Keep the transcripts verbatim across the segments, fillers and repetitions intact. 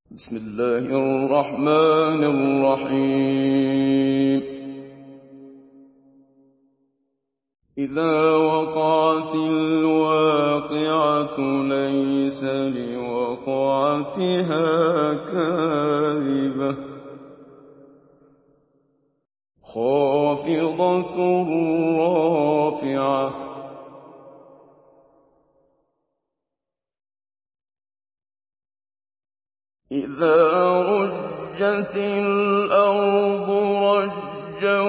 بسم الله الرحمن الرحيم إذا وقعت الواقعة ليس لوقعتها كاذبة خافضة رافعة إذا رجت الأرض رجا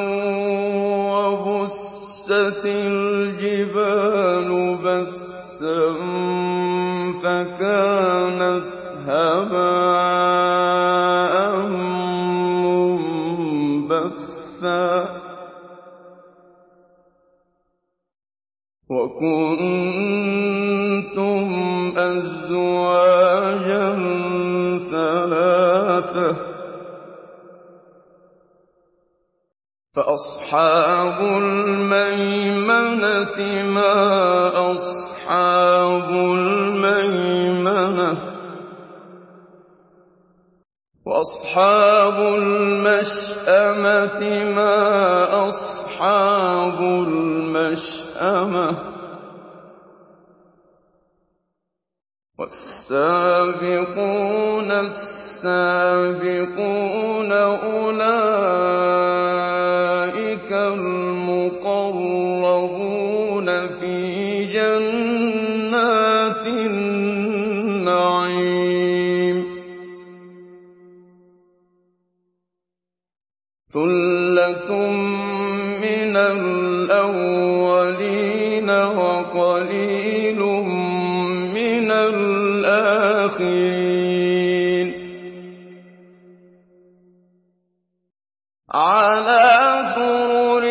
وبست الجبال بسا فكانت هباء منبثا وكنتم أزواجا ثلاثة فأصحاب الميمنة ما أصحاب الميمنة وأصحاب المشأمة ما أصحاب المشأمة والسابقون السابقون أولئك المقربون في جنات النعيم ثلة من الأولين وقليل من الآخرين على سرر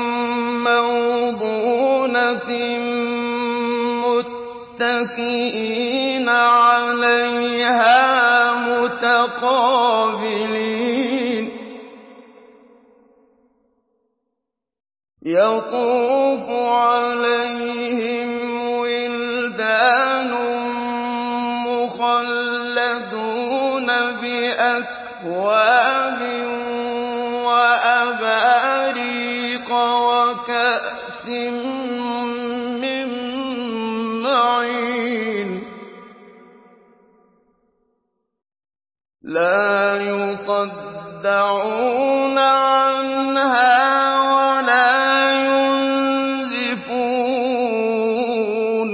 موضونة متكئين عليها متقابلين يطوف عليهم ولدان مخلدون بأكواب وأباريق وكأس من معين لا يصدعون عنها ولا ينزفون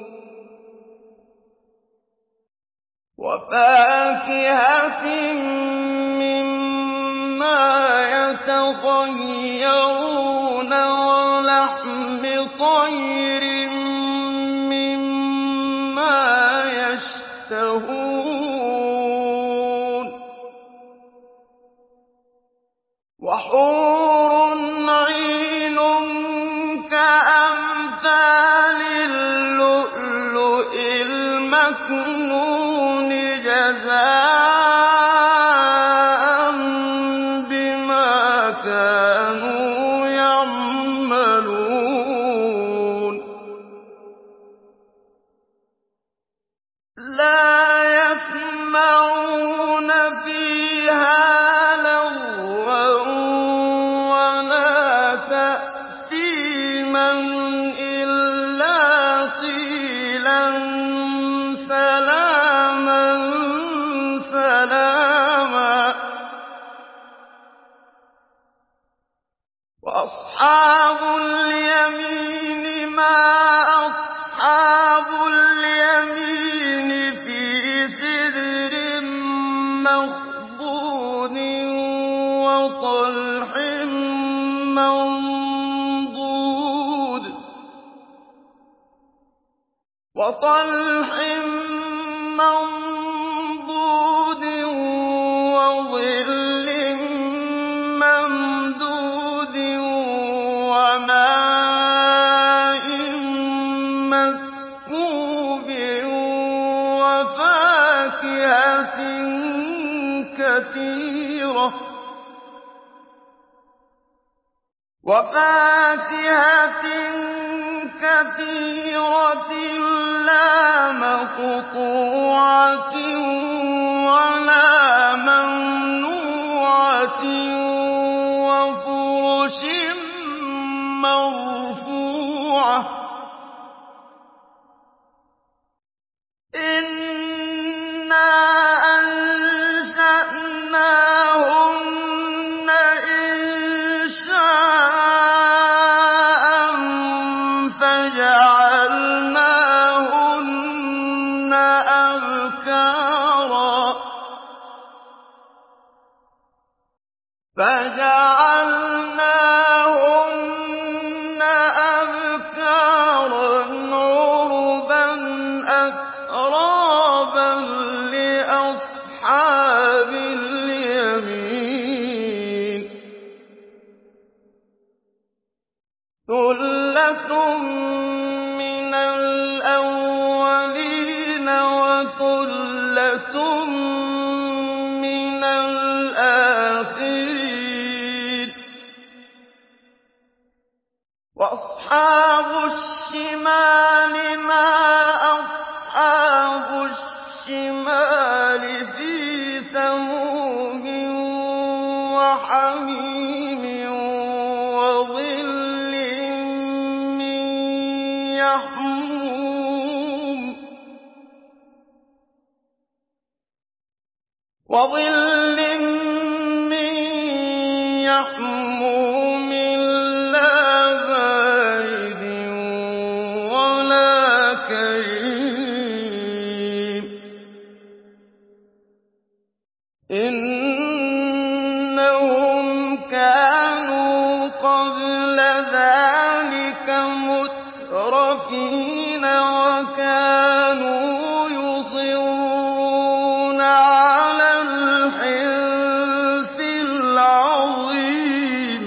وفاكهة مما يتخيرون ولحم طير مما يشتهون وحور عين كأمثال اللؤلؤ المكنون جزاء بما كانوا يعملون لا يسمعون فيها لغوا ولا تأثيما إلا قيلا سلاما سلاما وأصحاب اليمين ما أصحاب اليمين في سدر مخضود وطلح منضود وطلح منضود وظل ممدود وماء مسكوب وفاكهة كثيرة وفاكهة كثيرة لا مقطوعة ولا وَفُرُشٍ مَّرْفُوعَةٍ إِنَّا أَنشَأْنَاهُنَّ إِنشَاءً فَجَعَلْنَاهُنَّ أَبْكَارًا فَجَعَلْنَاهُنَّ أَبْكَارًا عُرُبًا أَتْرَابًا لِّأَصْحَابِ الْيَمِينِ ثُلَّةٌ مِّنَ الْأَوَّلِينَ وَثُلَّةٌ مِّنَ الْآخِرِينَ وَأَصْحَابُ الشِّمَالِ مَا أَصْحَابُ الشِّمَالِ فِي سَمُومٍ وَحَمِيمٍ وَظِلٍّ مِّن يَحْمُومٍ لَّا بَارِدٍ وَلَا كَرِيمٍ إِنَّهُمْ كَانُوا قَبْلَ ذَٰلِكَ مُتْرَفِينَ وَكَانُوا يُصِرُّونَ عَلَى الْحِنثِ الْعَظِيمِ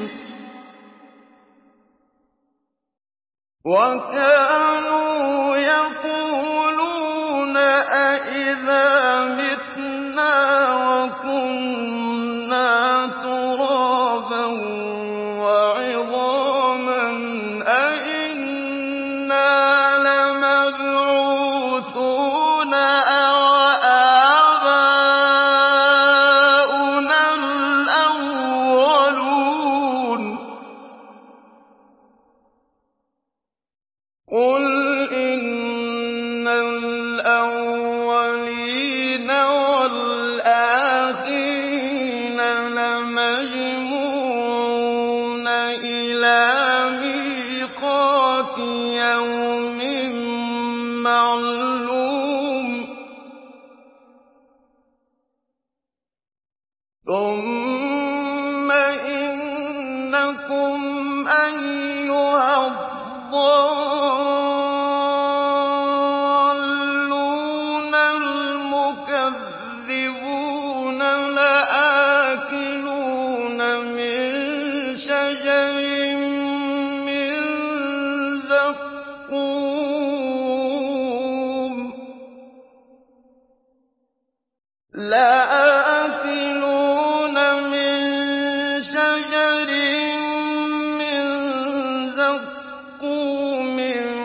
وَكَانُوا يَقُولُونَ أَإِذَا مِتْنَا وَكُنَّا تُرَابًا وَعِظَامًا أَإِنَّا لَمَبْعُوثُونَ أَوْ آبَاؤُنَا الْأَوَّلُونَ قُلْ إِنَّ الْأَوَّلِينَ وَالْآخِرِينَ لَمَجْمُوعُونَ إِلَىٰ مِيقَاتِ يَوْمٍ مَّعْلُومٍ ثُمَّ إِنَّكُمْ أَيُّهَا الضَّالُّونَ الْمُكَذِّبُونَ لَآكِلُونَ مِن شَجَرٍ مِّن زَقُّومٍ لَآكِلُونَ مِن شَجَرٍ مِّن زَقُّومٍ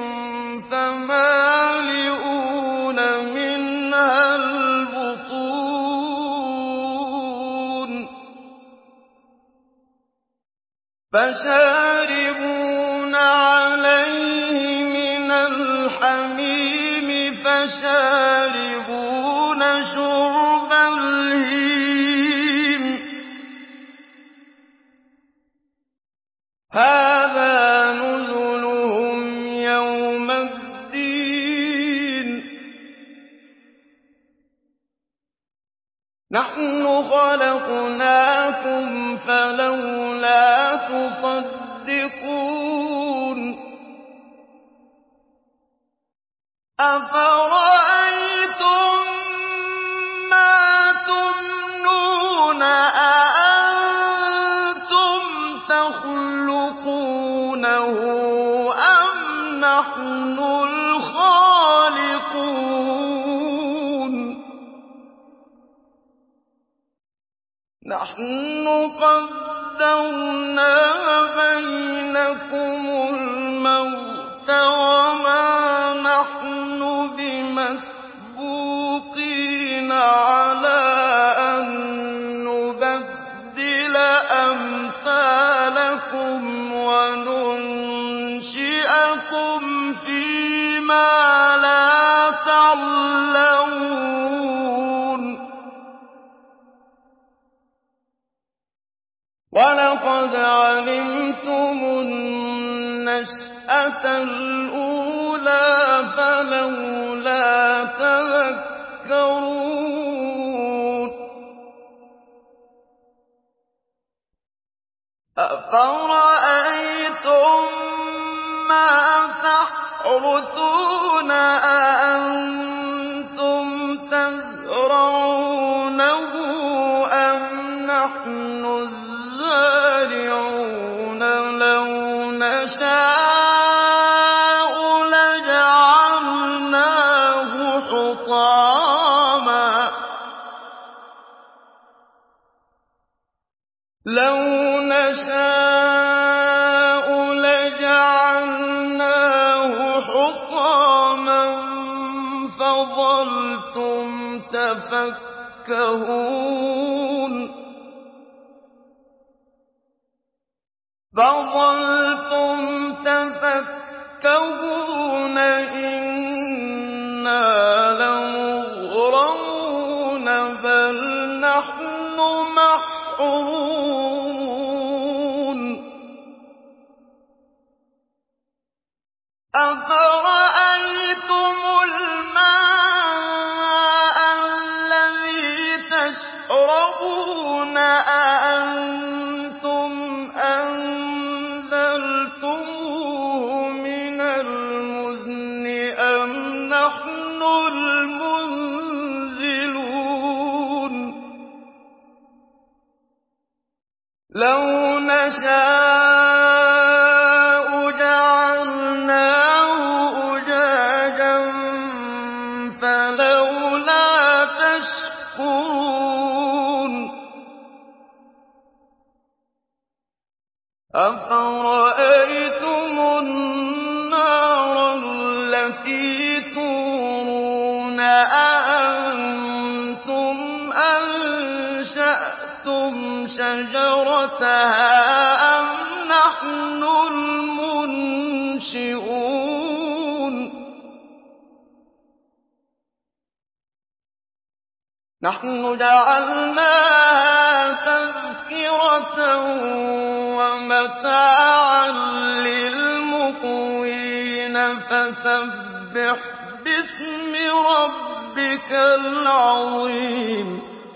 فَمَالِئُونَ مِنْهَا الْبُطُونَ فَشَارِبُونَ عَلَيْهِ مِنَ الْحَمِيمِ فَشَارِبُونَ شُرْبَ الْهِيمِ هَٰذَا نُزُلُهُمْ يَوْمَ الدِّينِ نَحْنُ خَلَقْنَاكُمْ فَلَوْلَا تُصَدِّقُونَ أَفَرَأَيْتُم مَّا تُمْنُونَ أَأَنتُمْ تَخْلُقُونَهُ أَمْ نَحْنُ الْخَالِقُونَ نَحْنُ قَدَّرْنَا بَيْنَكُمُ الْمَوْتَ وَمَا نَحْنُ بِمَسْبُوقِينَ عَلَىٰ أَن نُّبَدِّلَ وَلَقَدْ عَلِمْتُمُ النَّشْأَةَ الْأُولَىٰ فَلَوْلَا تَذَكَّرُونَ أَفَرَأَيْتُم مَّا تَحْرُثُونَ أَأَنتُمْ تَزْرَعُونَهُ أَمْ نَحْنُ الزَّارِعُونَ لَوْ نَشَاءُ لَجَعَلْنَاهُ حُطَامًا لَوْ نَشَاءُ لَجَعَلْنَاهُ حُطَامًا فَظَلْتُمْ تَفَكَّهُونَ فَظَلْتُمْ تَفَكَّهُونَ إِنَّا لَمُغْرَمُونَ بَلْ نَحْنُ مَحْرُومُونَ أَفَرَأَيْتُمُ الْمَاءَ الَّذِي تَشْرَبُونَ أَأَنتُمْ أَنزَلْتُمُوهُ مِنَ الْمُزْنِ أَمْ نَحْنُ الْمُنزِلُونَ لَوْ نَشَاءُ جَعَلْنَاهُ أُجَاجًا فَلَوْلَا تَشْكُرُونَ أَفَرَأَيْتُمُ النَّارَ الَّتِي تُورُونَ أَأَنتُمْ أَنشَأْتُمْ شَجَرَتَهَا أَمْ نَحْنُ الْمُنشِئُونَ نَحْنُ جَعَلْنَاهَا تَذْكِرَةً وَمَتَاعًا لِّلْمُقْوِينَ فَسَبِّحْ بِاسْمِ رَبِّكَ الْعَظِيمِ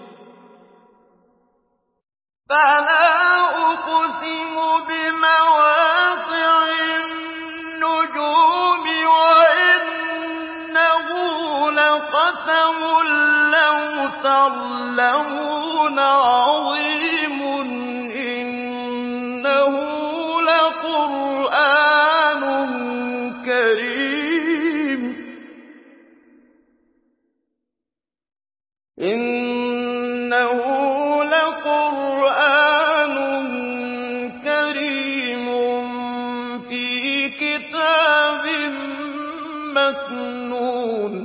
فَلَا أُقْسِمُ بِمَوَاقِعِ النُّجُومِ وَإِنَّهُ لَقَسَمٌ لَّوْ تَعْلَمُونَ عَظِيمٌ إِنَّهُ لَقُرْآنٌ كَرِيمٌ إِنَّهُ لَقُرْآنٌ كَرِيمٌ فِي كِتَابٍ مَّكْنُونٍ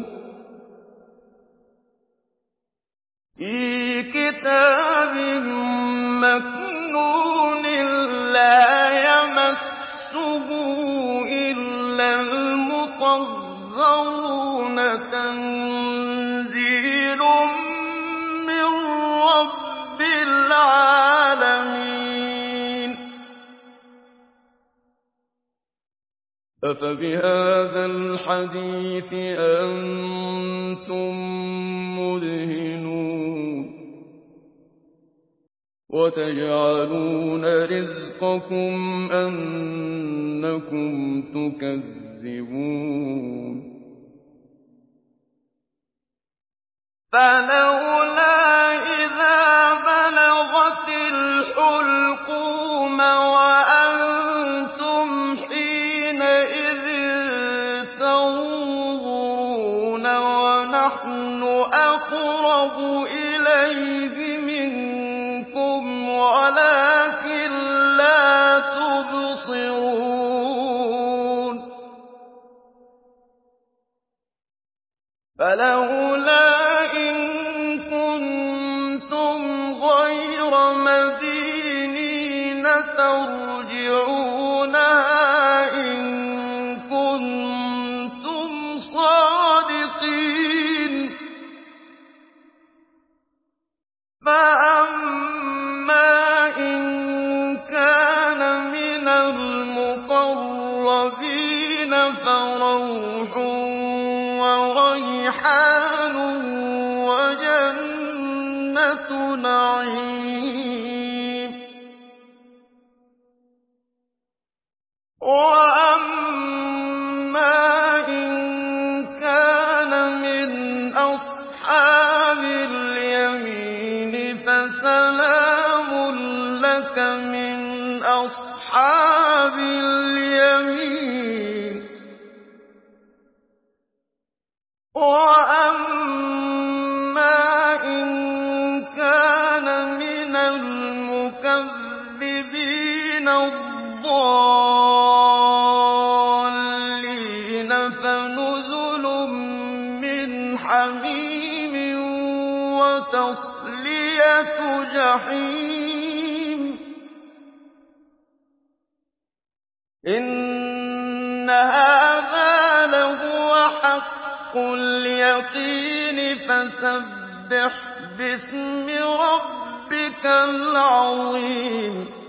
فِي كِتَابٍ مَّكْنُونٍ لَّا يَمَسُّهُ إِلَّا الْمُطَهَّرُونَ تَنزِيلٌ مِّن رَّبِّ الْعَالَمِينَ أَفَبِهَٰذَا الْحَدِيثِ أَنتُم مُّدْهِنُونَ وَتَجْعَلُونَ رِزْقَكُمْ أَنَّكُمْ تُكَذِّبُونَ فَلَوْلَا إِذَا بَلَغَتِ الْحُلْقُومَ وَأَنتُمْ حِينَئِذٍ تَنظُرُونَ وَنَحْنُ أَقْرَبُ إِلَيْهِ مِنكُمْ وَلَٰكِن لَّا تُبْصِرُونَ فَلَوْلَا إِن كُنتُمْ غَيْرَ مَدِينِينَ تَرْجِعُونَهَا إِن كُنتُمْ صَادِقِينَ فَأَمَّا إِن جَنَّةُ نَعِيمٍ وَأَمَّا إِن كَانَ مِنْ أَصْحَابِ الْيَمِينِ فَسَلَامٌ لَّكَ مِنْ أَصْحَابِ الْيَمِينِ وَأَمَّا إِن كَانَ مِنَ الْمُكَذِّبِينَ الضَّالِّينَ فَنُزُلٌ مِّنْ حَمِيمٍ وَتَصْلِيَةُ جَحِيمٍ إِنَّ هَٰذَا لَهُوَ حَقُّ الْيَقِينِ فَسَبِّحْ بِاسْمِ رَبِّكَ الْعَظِيمِ